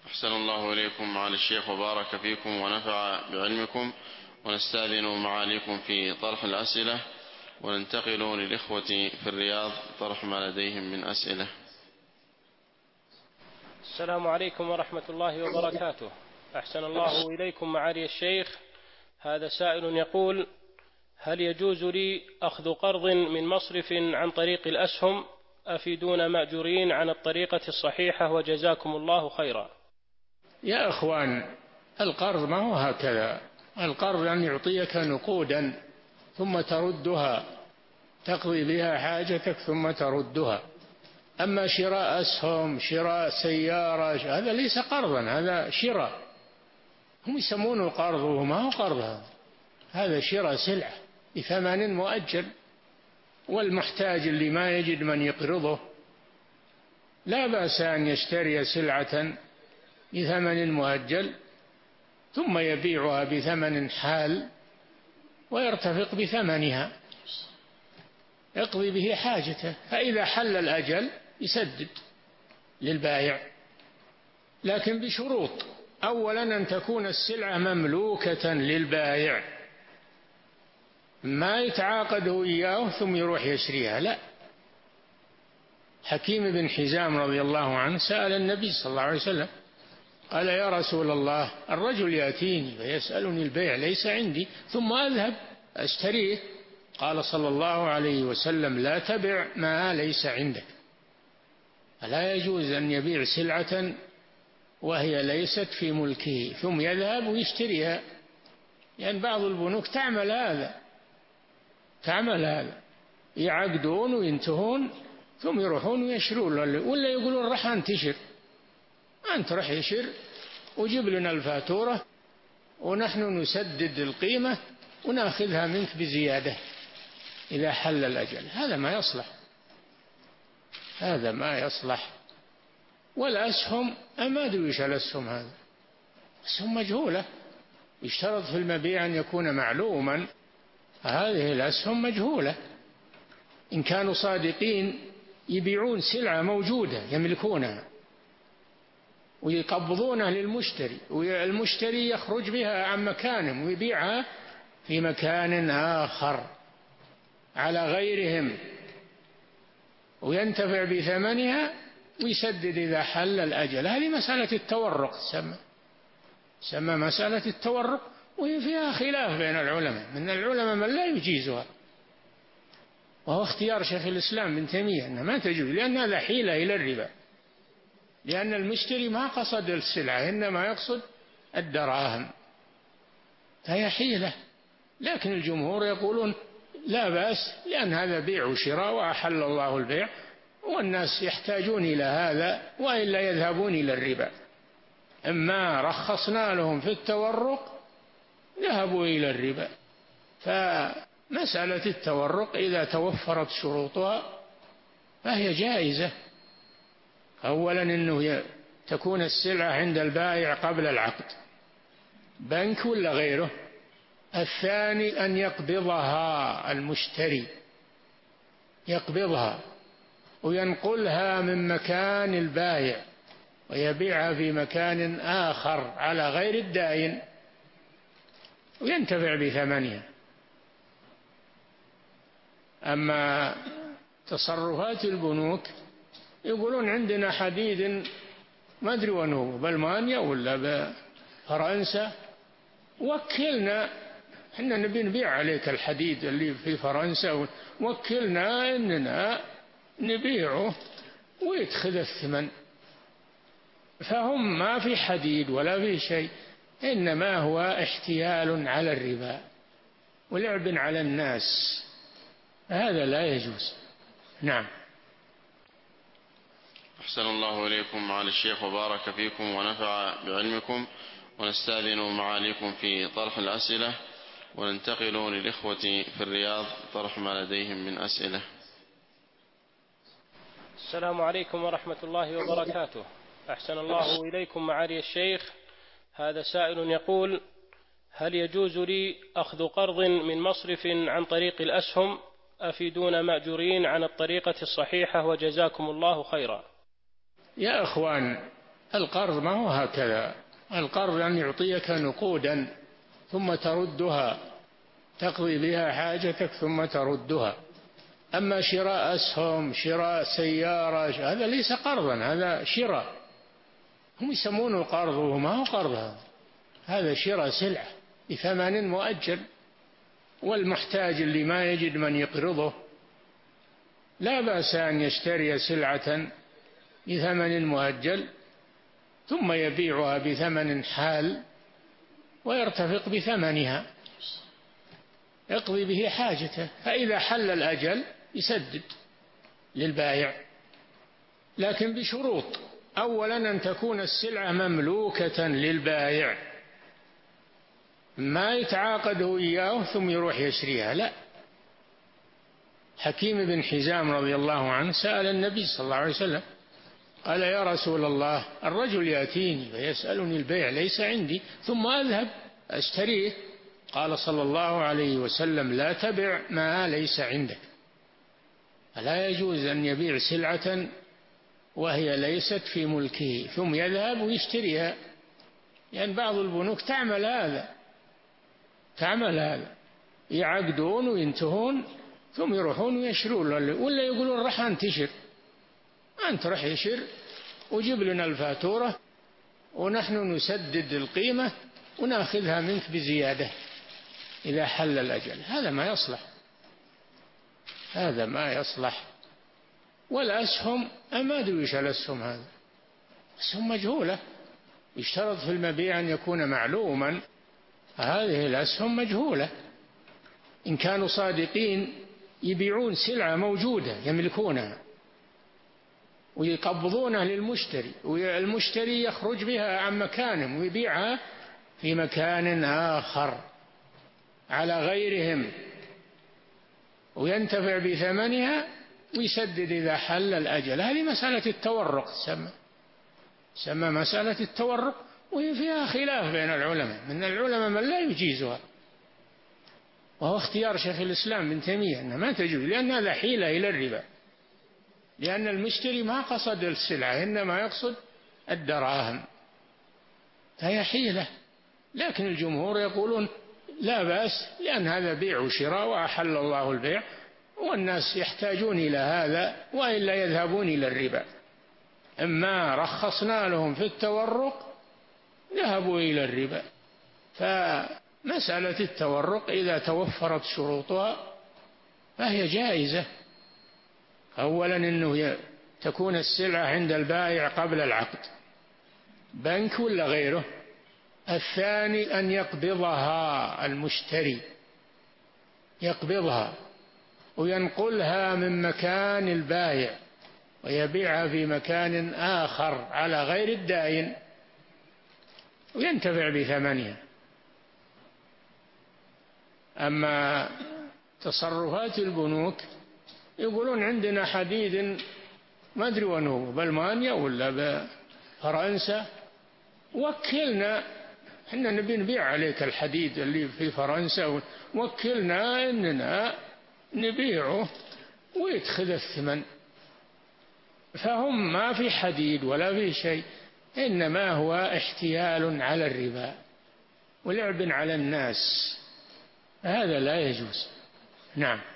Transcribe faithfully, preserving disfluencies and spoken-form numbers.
أحسن الله إليكم معالي الشيخ وبارك فيكم ونفع بعلمكم، ونستأذن معاليكم في طرح الأسئلة، وننتقل للإخوة في الرياض طرح ما لديهم من أسئلة. السلام عليكم ورحمة الله وبركاته. أحسن الله إليكم معالي الشيخ. هذا سائل يقول: هل يجوز لي أخذ قرض من مصرف عن طريق الأسهم؟ أفيدون مأجورين عن الطريقة الصحيحة وجزاكم الله خيرا. يا أخوان، القرض ما هو هكذا. القرض أن يعطيك نقودا ثم تردها، تقضي بها حاجتك ثم تردها. أما شراء أسهم، شراء سيارة، هذا ليس قرضا، هذا شراء. هم يسمونه قرض وما هو قرض، هذا هذا شراء سلعة بثمن مؤجل. والمحتاج اللي ما يجد من يقرضه لا بأس أن يشتري سلعة بثمن مؤجل ثم يبيعها بثمن حال ويرتفق بثمنها، يقضي به حاجته، فإذا حل الأجل يسدد للبائع، لكن بشروط. أولا أن تكون السلعة مملوكة للبائع، ما يتعاقده إياه ثم يروح يشتريها، لا. حكيم بن حزام رضي الله عنه سأل النبي صلى الله عليه وسلم قال: يا رسول الله، الرجل يأتيني فيسألني البيع ليس عندي ثم أذهب أشتريه. قال صلى الله عليه وسلم: لا تبع ما ليس عندك. فلا يجوز أن يبيع سلعة وهي ليست في ملكه ثم يذهب ويشتريها، لأن يعني بعض البنوك تعمل هذا تعمل هذا يعقدون وينتهون ثم يروحون ويشرون، ولا يقولون راح انتشر، أنت رح يشر وجيب لنا الفاتورة ونحن نسدد القيمة ونأخذها منك بزيادة إذا حل الأجل. هذا ما يصلح، هذا ما يصلح. والأسهم أما أدري وش الأسهم، هذا أسهم مجهولة، يشترط في المبيع أن يكون معلوما. هذه الأسهم مجهولة. إن كانوا صادقين يبيعون سلعة موجودة يملكونها ويقبضونها للمشتري، والمشتري يخرج بها عن مكانهم ويبيعها في مكان آخر على غيرهم وينتفع بثمنها ويسدد إذا حل الأجل. هذه مسألة التورق تسمى تسمى مسألة التورق، وهي فيها خلاف بين العلماء. من العلماء من لا يجيزها، وهو اختيار شيخ الإسلام ابن تيمية أنها ما تجوز، لأن هذا حيلة إلى الربا، لأن المشتري ما قصد السلعة إنما يقصد الدراهم، فهي حيلة. لكن الجمهور يقولون لا بأس، لأن هذا بيع وشراء وأحل الله البيع، والناس يحتاجون إلى هذا وإلا يذهبون إلى الربا. أما رخصنا لهم في التورق ذهبوا إلى الربا. فمسألة التورق إذا توفرت شروطها فهي جائزة. أولا أنه تكون السلعة عند البائع قبل العقد، بنك ولا غيره. الثاني أن يقبضها المشتري، يقبضها وينقلها من مكان البائع ويبيعها في مكان آخر على غير الدائن وينتفع بثمنها. أما تصرفات البنوك يقولون عندنا حديد ما أدري وين هو، بألمانيا ولا بفرنسا، وكلنا احنا نبي نبيع عليك الحديد اللي في فرنسا، وكلنا إننا نبيعه ويدخل الثمن. فهم ما في حديد ولا في شيء، إنما هو احتيال على الربا ولعب على الناس، هذا لا يجوز. نعم. أحسن الله إليكم معالي الشيخ وبارك فيكم ونفع بعلمكم، ونستأذن معاليكم في طرح الأسئلة، وننتقل للإخوة في الرياض طرح ما لديهم من أسئلة. السلام عليكم ورحمة الله وبركاته. أحسن الله إليكم معالي الشيخ. هذا سائل يقول: هل يجوز لي أخذ قرض من مصرف عن طريق الأسهم؟ أفيدون مأجورين عن الطريقة الصحيحة وجزاكم الله خيرا. يا أخوان، القرض ما هو هكذا. القرض أن يعطيك نقودا ثم تردها، تقضي بها حاجتك ثم تردها. أما شراء أسهم، شراء سيارة، هذا ليس قرضا، هذا شراء. هم يسمونه قرض وما هو قرض، هذا شراء سلعة بثمن مؤجل. والمحتاج اللي ما يجد من يقرضه لا بأس أن يشتري سلعة بثمن مؤجل ثم يبيعها بثمن حال ويرتفق بثمنها، يقضي به حاجته، فإذا حل الأجل يسدد للبائع، لكن بشروط. أولا أن تكون السلعة مملوكة للبائع، ما يتعاقد إياه ثم يروح يشريها، لا. حكيم بن حزام رضي الله عنه سأل النبي صلى الله عليه وسلم قال: يا رسول الله، الرجل يأتيني ويسألني البيع ليس عندي ثم أذهب أشتريه. قال صلى الله عليه وسلم: لا تبع ما ليس عندك. فلا يجوز أن يبيع سلعة وهي ليست في ملكه ثم يذهب ويشتريها، لأن يعني بعض البنوك تعمل هذا تعمل هذا يعقدون وينتهون ثم يروحون ويشرون، ولا يقولون راح انتشر، أنت راح يشر وجيب لنا الفاتورة ونحن نسدد القيمة ونأخذها منك بزيادة إذا حل الأجل. هذا ما يصلح، هذا ما يصلح. والأسهم أما أدري وش الأسهم، هذا أسهم مجهولة، يشترط في المبيع أن يكون معلوما. هذه الأسهم مجهولة. إن كانوا صادقين يبيعون سلعة موجودة يملكونها ويقبضونها للمشتري، والمشتري يخرج بها عن مكانهم ويبيعها في مكان آخر على غيرهم وينتفع بثمنها ويسدد إذا حل الأجل. هذه مسألة التورق تسمى تسمى مسألة التورق، وهي فيها خلاف بين العلماء، من العلماء من لا يجيزها، وهو اختيار شيخ الإسلام ابن تيمية أنها ما تجوز، لأن هذا حيلة إلى الربا، لأن المشتري ما قصد السلعة إنما يقصد الدراهم، فهي حيلة. لكن الجمهور يقولون لا بأس، لأن هذا بيع وشراء وأحل الله البيع، والناس يحتاجون إلى هذا وإلا يذهبون إلى الربا. أما رخصنا لهم في التورق ذهبوا إلى الربا. فمسألة التورق إذا توفرت شروطها فهي جائزة. أولا أنه تكون السلعة عند البائع قبل العقد، بنك ولا غيره. الثاني أن يقبضها المشتري، يقبضها وينقلها من مكان البائع ويبيعها في مكان آخر على غير الدائن وينتفع بثمنها. أما تصرفات البنوك يقولون عندنا حديد ما أدري وين هو، بألمانيا ولا بفرنسا، وكلنا احنا نبي نبيع عليك الحديد اللي في فرنسا، وكلنا اننا نبيعه ويدخل الثمن. فهم ما في حديد ولا في شيء، انما هو احتيال على الربا ولعب على الناس، هذا لا يجوز. نعم.